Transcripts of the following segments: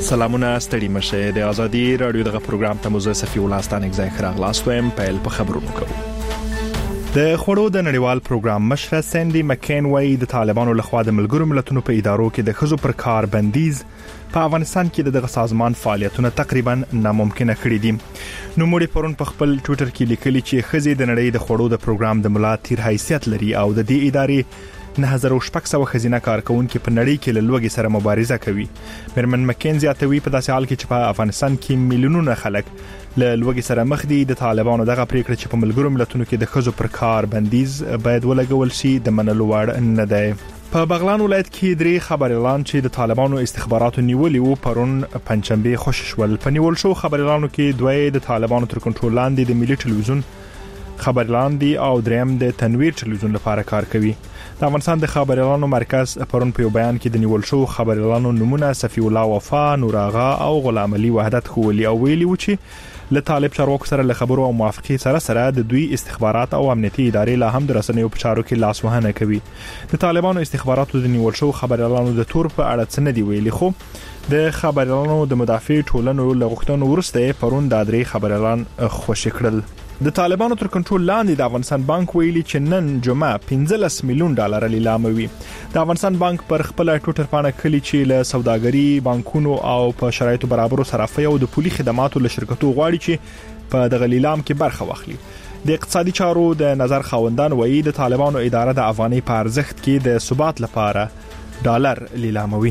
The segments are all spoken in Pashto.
سلامونه ستړي مشه د ازادي رادیو دغه پروګرام ته مزه صفي ولستان ځای خراغلاستم پیل په خبرونو کوو. د خړو د نړیوال پروګرام مشره سندي مکین وای د طالبانو لخوا د ملګرو ملتونو په ادارو کې د خزو پر کار بندیز په افغانستان کې دغه سازمان فعالیتونه تقریبا ناممکنه کړي دي. نو موږ پرون په خپل ټوئیټر کې لیکلي چې خزي د نړۍ د خړو د پروګرام د ملا تیر حیثیت لري او د دې ادارې 9600 خزینه کارکونکو په نړۍ کې له لوګي سره مبارزه کوي. مرمن مکین زیاتوي په داسې حال کې چې په افغانستان کې میلیونونه خلک له لوګي سره مخ دي. د طالبانو دغه پریکړه چې په ملګرو ملتونو کې د خزو پر کار بندیز باید ولګول شي د منلو وړ نه دی. په بغلان ولایت کې درې خبر اعلان چې د طالبانو استخباراتو نیولې وو پرون پنځشنبه خوششول. په نیول شو خبر اعلانو کې دوی د طالبانو تر کنټرول لاندې د ملي ټلویزیون خبر اعلان دی او دریم د تنویر ټلویزیون لپاره کار کوي. د افغانستان د خبر اعلانو مرکز پرون په بیان کې د نیول شو خبر اعلانو نمونه صفی الله وفا، نور آغا او غلام علي وحدت خولي او ویلي و چې له طالب چارواکو سره له خبرو او موافقه سره د دوی استخبارات او امنیتي ادارې لا هم د رسنیو په چارو کې لاس وهنه کوي. د طالبانو استخباراتو د نیول شو خبر اعلانو د تور په اړه څه نه دی ویلي، خو د خبر اعلانو د مدافع ټولنو لغښتنو ورسته پرون د درې خبر اعلان خوشی کړل. د طالبانو تر کنټرول لاندې د افغانستان بانک ویلي چې نن جمعه 15 میلیون ډالر لیلاموي. د افغانستان بانک پر خپل ټوئیټر باندې کلی چې له سوداګري بانکونو او په شرایطو برابرو صرافي او د پولي خدماتو له شرکتو غواړي چې په دغه لیلام کې برخه واخلي. د اقتصادي چارو د نظر خاوندان وایي د طالبانو اداره د افغاني په ارزښت کې د ثبات لپاره ډالر لیلاموي.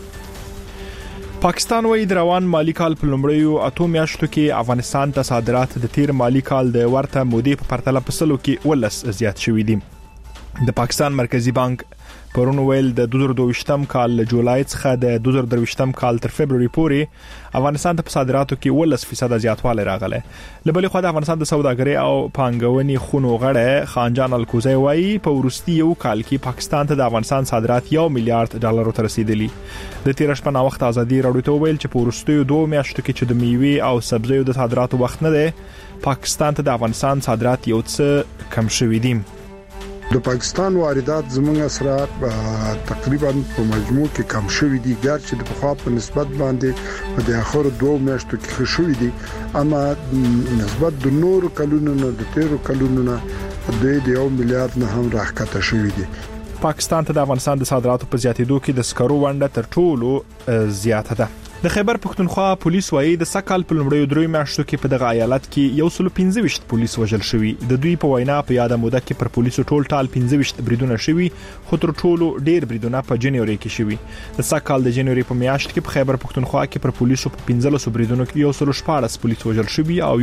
پاکستان وایي د روان مالی کال په لومړیو 8 میاشتو کې افغانستان ته صادرات د تیر مالی کال د ورته مودې په پرتله په سلو کې ولس زیات شوي دي. د پاکستان مرکزی بانک پرون ویل د 2022م کال له جولای څخه د 2023م کال تر فبرवरी پورې افغانستان ته په صادراتو کې 10% زیاتوالی راغلی. له بلې خوا د افغانستان د سوداګرۍ او پانګونې خونو غړی خانجان الکوزی وایي په وروستي یو کال کې پاکستان ته د افغانستان صادرات 1 میلیارډ ډالر ته رسیدلی. د تیر شپه نا وخت ازادي راډیو ته ویل چې په وروستیو 2 میاشتو کې چې د میوې او سبزیو د صادراتو وخت نه دی، پاکستان ته د افغانستان صادرات یو څه کم شوي دي. د پاکستان واردات زموږ سره تقریبا په مجموع کې کم شوي دي، ګرچې د پخوا په نسبت باندې په د اخر 2 میاشتو کې ښه شوي دي، اما نسبت د نورو کلونو نه د تیرو کلونو نه د 1 میلیارډ نه هم راښکته شوي دي. پاکستان ته د افغانستان د صادراتو په زیاتېدو کې د سکرو ونډه تر ټولو زیاته ده. د خیبر پختونخوا پولیس وایي د سکهال په لومړیو 3 میاشتو کې په دغه ایالت کې 115 پولیس وژل شوي. د دوی په وینا په یاده موده کې پر پولیسو ټول ټال 15 بریدونه شوي، خو تر ټولو ډیر بریدونه په جنوري کې شوي. د سکهال د جنوري په میاشت کې په خیبر پختونخوا کې پر پولیسو په 15 بریدونو کې 114 پولیس وژل شوي او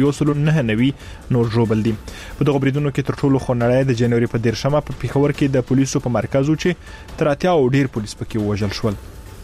199 نور ژوبل دي. په دغه بریدونو کې تر ټولو خونړی د جنوري په 13مه په پیښور کې د پولیسو په مرکز و چې تر 80 ډیر پولیس پکې وژل شول.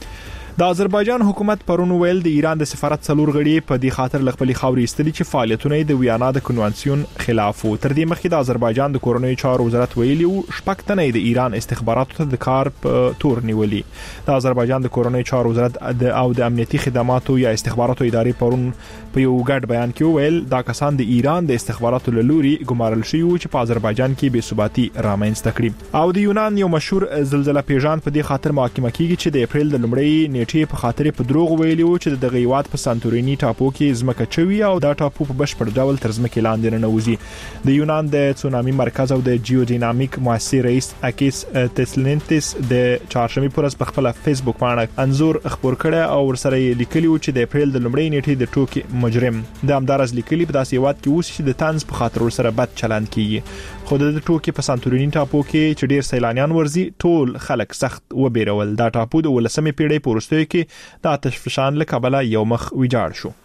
د آذربایجان حکومت پرون ویل د ایران د سفارت څلور غړي په دې خاطر لغبلي خاورې استلي چې فعالیتونه د ویانا د کنوانسیون خلاف وو. تر دې مخکې د آذربایجان د کورنۍ چارو وزارت ویلي وو شپږ تنه د ایران استخباراتو ته د کار په تور نیولي. د آذربایجان د کورنۍ چارو وزارت او د امنیتي خدماتو یا استخباراتو ادارې پرون په یو ګډ بیان کې ویل دا کسان د ایران د استخباراتو له لوري ګمارل شوي وو چې په آذربایجان کې بې ثباتي رامنځته کړي. او د یونان یو مشهور زلزلہ پیژان په دې خاطر محاکمه کیږي چې د اپریل د لومړۍ نیټې په خاطر په دروغ ویلي وو چې د غیوات په سانتورینی ټاپو کې ځمکه چوي او دا ټاپو په بشپړ ډول تر ځمکې لاندې نه نوځي. د یونان د تسونامي مرکز او د جیودینامیک مؤسسې رئیس اکیس تسلنتس د چهارشنبه پر ورځ په خپل فیسبوک باندې انزور خبر کړی او ورسره لیکلی و چې د اپریل د لومړۍ نیټې د ټوکی مجرم د امدارز لیکلی په داسې وخت کې اوس چې د طنز په خاطر ورسره بد چلند کیږي. خو د ټوکی په سانتورینی ټاپو کې چې ډیر سیلانیان ورزي ټول خلک سخت وبېرول. دا ټاپو د 19مې پیړۍ په وروستیو کې د آتش فشان له کبله یو مخ ویجاړ شو.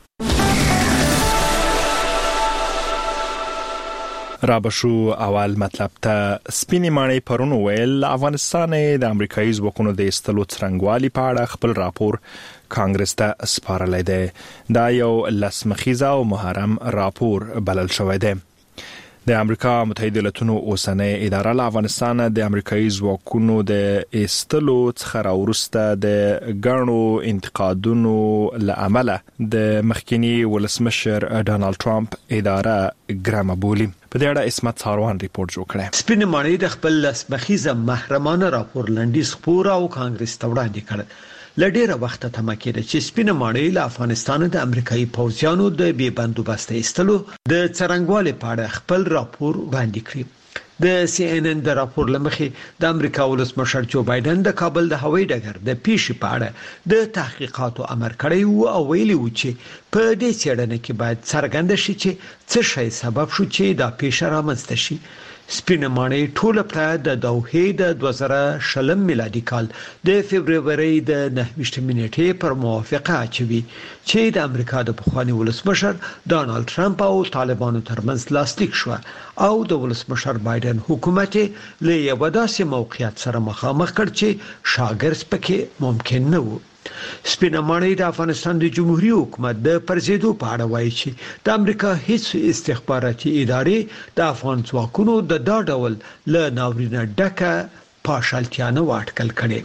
رابشو اول مطلب ته سپینې ماڼۍ پرون ویل افغانستان د امریکایي ځواکونو د استلو څرنګوالي په اړه خپل راپور کانګرس ته سپارلی دی. دا یو لسمخیزه او محرم راپور بلل شوی دی. د امریکا متحده ایالاتونو اوسنۍ اداره له افغانستان د امریکایي ځواکونو د ایستلو څخه راوروسته د ګڼو انتقادونو له امله د مخکنی ولسمشر ډانلډ ټرمپ اداره ګرامه بولي. په دې اړه اسمت ساروان ریپورت جوړ کړی. سپینې ماڼۍ د خپل لسمخیزه محرمانه راپور لنډیز خپور او کانګرس ته وړاندې کړ. لډیره وخت ته مکه چې سپینه ماڼۍ له افغانستان د امریکایي پوځیانو د بې بندوبست ایستلو د څرنګوالي په اړه خپل راپور وړاندې کړی. د CNN د راپور لمخې د امریکا ولسمشر جو بایدن د کابل د هوایي ډګر د پیښې په اړه د تحقیقاتو امر کړی او ویلي و چې په دې څېړنه کې باید څرګنده شي چې څه شی سبب شو چې دا پیښه رامنځته شي. سپینه ماڼۍ ټوله پر د دوحې د 2020 میلادي کال د فبرवरी د 29 نیټې پر موافقه اچوي چې د امریکا د پخوانی ولسمشر ډانلډ ټرمپ او طالبانو ترمنځ لاسلیک شو او د ولسمشر بایدن حکومت له یو داسې موقعیت سره مخامخ کړ چې شاګرز پکې ممکن نه و. سپینه ماڼۍ د افغانستان د جمهوریت حکومت د پرزیدو په اړه وایي چې د امریکا هیڅ استخباراتي ادارې د افغان ځواکونو د دا ډول له ناورینه ډکه پاشلتیا نه واټکل کړي.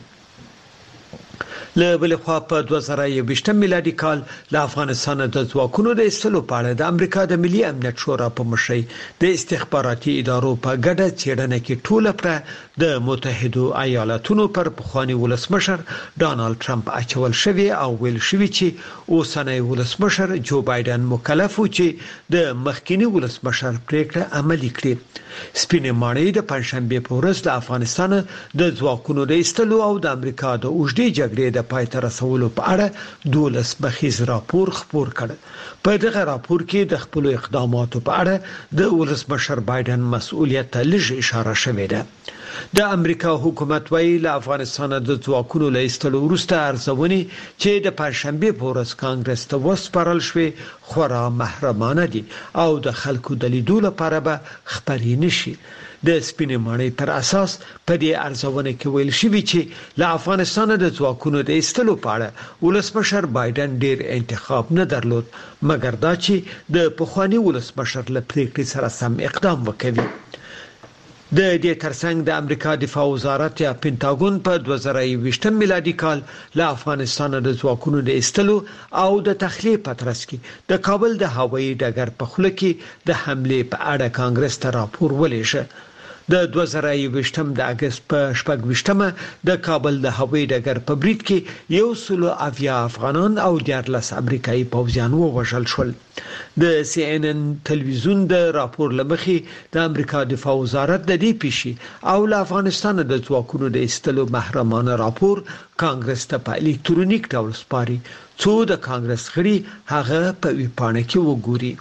له بل خوا په 2020 میلادي کال له افغانستان د ځواکونو د ایستلو په اړه د امریکا د ملي امنیت شورا په مشرۍ د استخباراتي ادارو په ګډه څېړنه کې ټوله پر د متحده ایالاتونو پر پخوانی ولسمشر ډانلډ ټرمپ اچول شوی او ویل شوی چې اوسنی ولسمشر جو بایدن مکلف و چې د مخکینی ولسمشر پریکړه عملي کړي. سپینه ماڼۍ د پنځشنبه په ورځ د افغانستان د ځواکونو د ایستلو او د امریکا د اوږدې جګړې د پای ته رسولو په اړه 12 بخیز راپور خپور کړ. په دغه راپور کې د خپل اقداماتو په اړه د ولسمشر بایدن مسؤلیت ته لږ اشاره شوې ده. د امریکا حکومت وایي له افغانستان د ځواکونو له ایستلو وروسته ارزونې چې د پنځشنبه په ورځ کانګرس ته وسپارل شوې خورا محرمانه دي او د خلکو د لیدو لپاره به خبرې نشي. د سپینې ماڼۍ پر اساس په دې ارزونه کې ویل شوی چې له افغانستان د ځواکونو د ایستلو په اړه ولسمشر بایدن ډیر انتخاب نه درلود مګر دا چې د پخوانی ولسمشر له پریکړې سره سم اقدام وکوي. د دې ترڅنګ د امریکا دفاع وزارت یا پینټاګون په 2020 میلادي کال له افغانستان د ځواکونو د ایستلو او د تخلیه په ترڅ کې د کابل د هوایي ډګر په خوله کې د حمله په اړه کانګرس ته راپور ولېږه. د 2020 د اگست په 28مه د کابل د هوایي ډګر په برید کې 180 افغانان او 14 امریکایي پوځیان ووژل شول. د CNN تلویزیون د راپور لمخې د امریکا دفاع وزارت د دې پیښې او له افغانستان د ځواکونو د ایستلو محرمانه راپور کانګرس ته په الکترونیک ډول سپاري څو د کانګرس غړي هغه په ویبپاڼه کې وګوري.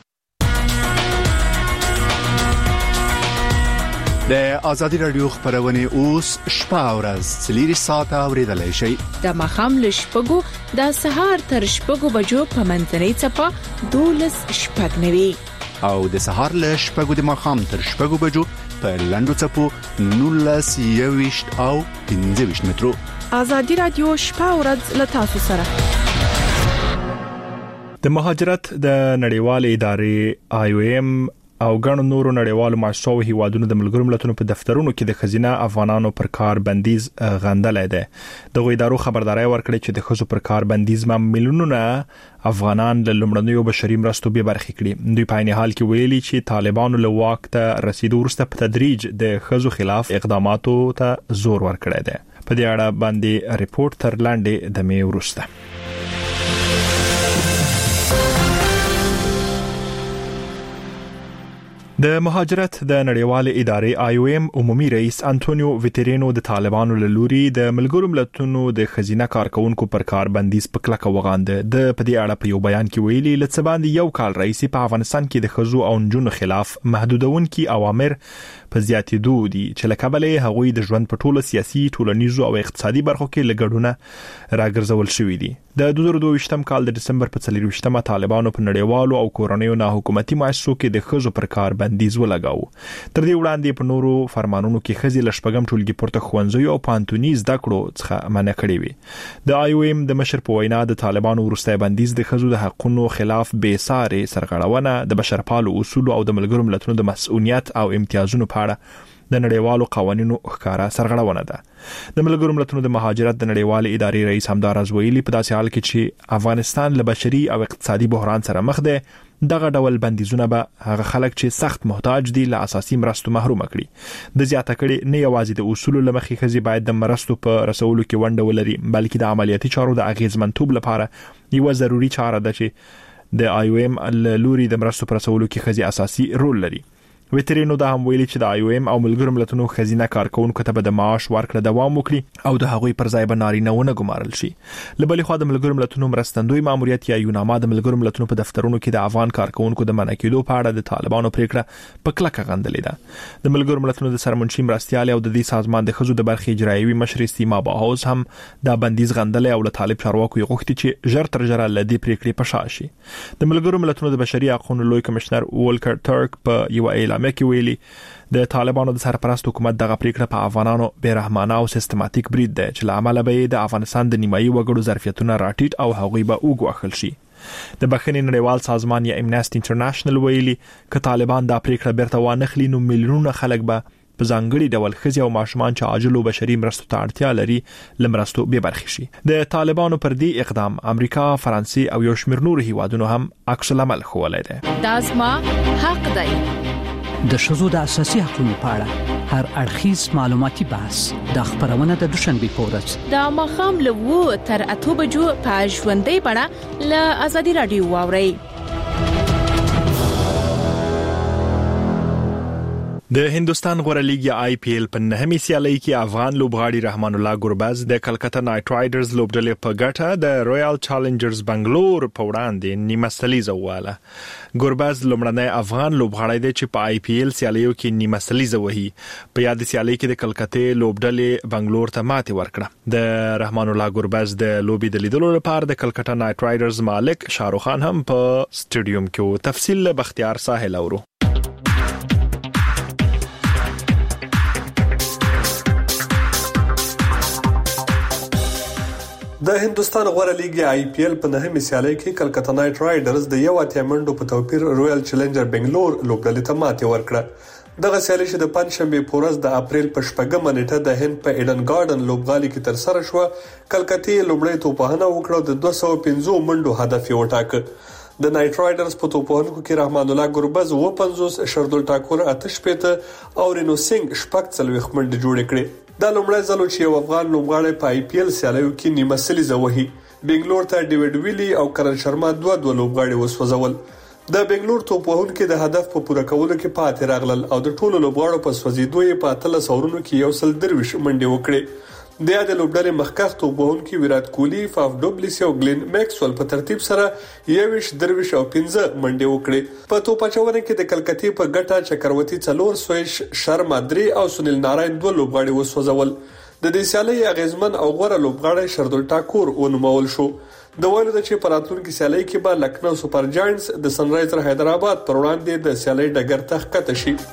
د آزادی رادیو خبرونه اوس شپه او ورځ 3 ساعته اوریدلای شئ. د مخام له شپږو د سهار تر شپږو بجو په منځنۍ چپه 12 شپږ نوي او د سهار له شپږو د مخام تر شپږو بجو په لندو چپو 19 او 15 مترو. آزادی رادیو شپه او ورځ له تاسو سره. د مهاجرت د نړیوال ادارې IOM او ګڼو نورو نړیوالو مؤسسو هیوادونو د ملګرو ملتونو په دفترونو کې د خزینه افغانانو پر کار بندیز غندلای دی. دغه ادارو خبرداري ورکړي چې د خزو پر کار بندیز مليونونه افغانان له لمړنیو بشري مرستو به برخې کړي. دوی په عین حال کې ویلي چې طالبانو له واک ته رسیدو وروسته په تدریج د خزو خلاف اقداماتو ته زور ورکړی دی. په دې اړه باندې ریپورت تر لاندې د می وروسته. د مهاجرت د نړیوال ادارې IOM عمومي رئیس انټونیو ویټرینو د طالبانو له لوري د ملګرو ملتونو د خزینه کارکونکو پر کار بندیز په کلکه وغانده. د په دې اړه په یو بیان کې ویلي لڅ باندې یو کال رئیس په افغانستان کې د خزو او نجونو خلاف محدودونکي اوامر په زیاتېدو دي چې لکبلې هغوی د ژوند په ټوله سیاسي ټولنیزو او اقتصادي برخو کې لګړونه راګرځول شوې دي. د 2022 کال د دسمبر په 24مه طالبانو په نړیوالو او کورنیو نه حکومتي مؤسسو کې د خزو پر کار بندیز ولګاو. تر دې وړاندې په نورو فرمانونو کې خزي لشپګم ټولګي پورته خوندزي او پانتونی زده کړو څخه منع کړی وي. د IOM د مشر په وینا د طالبانو وروسته بندیز د خزو د حقوقو خلاف بې ساري سرغړونه د بشرپالو اصول او د ملګرو ملتونو د مسؤلیت او امتیازونو په اړه د نړیوالو قوانینو ښکارا سرغړونه ده. د ملګرو ملتونو د مهاجرت د نړیوال ادارې رئیس همدارز ویلي په داسې حال کې چې افغانستان له بشري او اقتصادي بحران سره مخ ده دغه ډول بندیزونه به هغه خلک چې سخت محتاج دي له اساسي مرستو محروم کړي. د زیاته کړي نه یوازې د اصول لمخې خزي باید د مرستو په رسولو کې ونډه ولري بلکې د عملیاتي چارو د اغیزمنتوب لپاره یو ضروری چاره ده چې د IOM لوري د مرستو پر رسولو کې خزي اساسي رول لري. ویترینو دا هم ویلي چې د IOM او ملګرو ملتونو خزینه کارکونکو ته به د معاش ورکړه دوام وکړي او د هغوی پر ځای به نارینهونه ګمارل شي. لبلې خو د ملګرو ملتونو مرستندوی ماموریت یا یوناما د ملګرو ملتونو په دفترونو کې د افغان کارکونکو د منع کېدو په اړه د طالبانو پریکړه په کلکه غندلې ده. د ملګرو ملتونو د سرمنشي مرستيال او د دې سازمان د خزو د برخې اجرایوي مشر سیما باهوز هم دا بندیز غندلې او له طالب چارواکو یې غوښتي چې ژر تر ژره لدی پریکړې په شا شي. د ملګرو ملتونو د بشري حقوقو لوی کمشنر ولکر ترک په یو اعلامیه کې ویلي د طالبانو د سرپرست حکومت دغه پریکړه په افغانانو بیرحمانه او سیستماتیک برید ده چې لامل به د افغانستان د نیمایي وګړو ظرفیتونه راټیټ او هغوی به وګواښل شي. د بخښنې نړیوال سازمان یا امنیسټي انټرنیشنل ویلي ک طالبان دا پریکړه بیرته وانخلي نو میلیونونه خلک به په ځانګړي ډول خزي او ماشومان چې عاجل او بشري مرستو ته اړتیا لري لمرستو به برخې شي. د طالبانو پر دې اقدام امریکا، فرانسې او یو شمېر نور هیوادونو هم عکس العمل ښوولی دی. دا زما حق دی. د شذو د اساسي حقوقو په اړه هر اړخیز معلوماتي بحث د خبرونه د دوشنبه پورز د مخام له تر 8 بجو په ژوندۍ بڼه له ازادي رادیو واوري. د هندستان غوره لیګ یا IPL په نهمه سیالۍ کې افغان لوبغاړي رحمان الله ګربز د کلکته نایټ رایډرز لوبډلې په ګټه د رویال چالنجرز بنگلور په وړاندې نیمه سلیزه وواله. ګربز لومړنی افغان لوبغاړی دی چې په IPL سیالیو کې نیمه سلیزه وهي. په یاد سیالۍ کې د کلکته لوبډلې بنگلور ته ماتې ورکړه. د رحمان الله ګربز د لوبي د لیدلو لپاره د کلکته نایټ رایډرز مالک شاروخ خان هم په سټیډیوم کې تفصیل له بختیار ساحل اورو. د هندستان غوره لیګ IPL په نهمه سیالۍ کې کلکته نایټ رایډرز د 1 منډو په توپیر رویال چیلنجر بنگلور لوبډلې ته ماتې ورکړه. دغه سیالي چې د پنځشنبه په ورځ د اپریل په 8مه نیټه د هند په ایډن ګارډن لوبغالي کې تر سره شو. کلکته لومړی توپخانه وکړه د 250 منډو هدف یې وټاکه. د نایټ رایډرز په توپخانو کې رحمان الله ګربز 50 شردل ټاکور 8 او رینو سنگ 40 منډې جوړې کړې. دا لومړی ځل چې یو افغان لوبغاړی په IPL سیالیو کې نیمه سلیزه وهي. بنگلور ته ډیوډ ویلی او کرن شرما دوه لوبغاړي وسوځول. د بنگلور توپوهونکو د هدف په پوره کولو کې پاتې راغلل او د ټولو لوبغاړو په سوځیدو یې په 13 اورونو کې 130 منډې وکړې. د یاد لوبډلې مخکښ توپوهونکو ویرات کوهلی، فاف ډوبلیس او ګلین میکسول په ترتیب سره 21 درویش او 15 منډې وکړې. په توپچونه کې د کلکته په ګټه چکرورتی څلور سویش شرما درې او سنیل ناراین دوه لوبغاړي وسوځول. د دې سیالۍ اغیزمن او غوره لوبغاړی شردل ټاکور ونومول شو. د ویلو د چې پراتونکو سیالۍ کې به لکنو سپر جاینټس د سنرایزر حیدرآباد پر وړاندې د سیالۍ ډګر ته ښکته شي.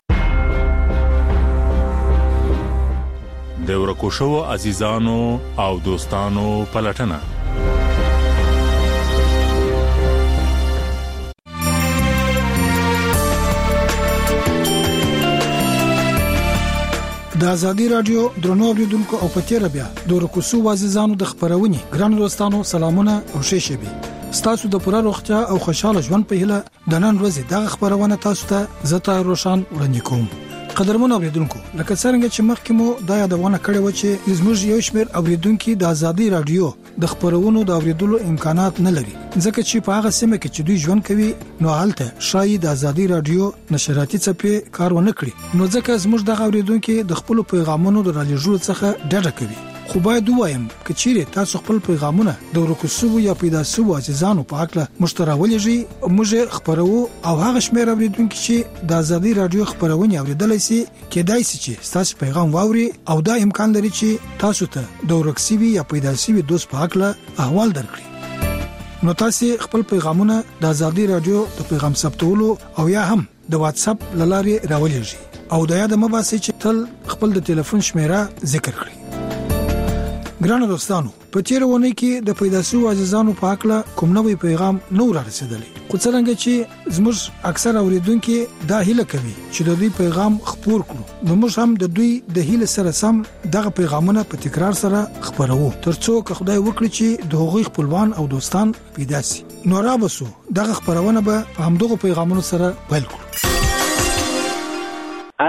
د ورکوشو عزیزانو او دوستانو پلټنه د ازادي رادیو درنو اوریدونکو او پتیره بیا د ورکوشو عزیزانو د خبرونې ګران دوستانو سلامونه او ښه ستاسو د پوره روغتیا او خوشاله ژوند په هیله د نن ورځې د خبرونه تاسو ته زتا روشن وړاندې کوم. قدرمن اوریدونکو لکه څنګه چې مخکې مو دا یادونه کړې و چې زموږ یو شمېر اوریدونکو د ازادي رادیو د خبرونو د اوریدلو امکانات نه لري ځکه چې په هغه سیمه کې چې دوی ژوند کوي نو هلته شاید د ازادي رادیو نشراتي څپې کار ونه کړي نو ځکه زموږ د اوریدونکو د خپل پیغامونو د رالېږلو څخه ډډه کوي. خو باید وایم چې چیرې تاسو خپل پیغامونه د ورکوسو یا پیدا سوو عزیزانو په حق له مشتراولېږي موږ خبرو او هغه شمېر اوریدونکو چې د ازادي رادیو خبرونه اوریدلای شي کېدای شي چې تاسو پیغام واوري او دا امکان لري چې تاسو ته د ورکسوي یا پیدا سوي دوست په حق له احوال درکړي. نو تاسو خپل پیغامونه د ازادي رادیو د پیغام ثبتولو او یا هم د واتس اپ لارې راولېږي او دا د مباسي چې تل خپل د ټلیفون شمیره ذکر کړئ. ګرانو دوستانو په تیرونه کې د پیدا سوو عزیزانو په حق له کوم نوې پیغام نو را رسیدلی خو څنګه چې زموږ اکثر اوریدونکو دا هیله کوي چې د دوی پیغام خپور کړو نو موږ هم د دوی د هیله سره سم دغه پیغامونه په تکرار سره خبرو ترڅو که خدای وکړي چې د هغوی خپلوان او دوستان پیدا شي. نو را بسو دغه خبرونه به همدغه پیغامونو سره پیل کړو.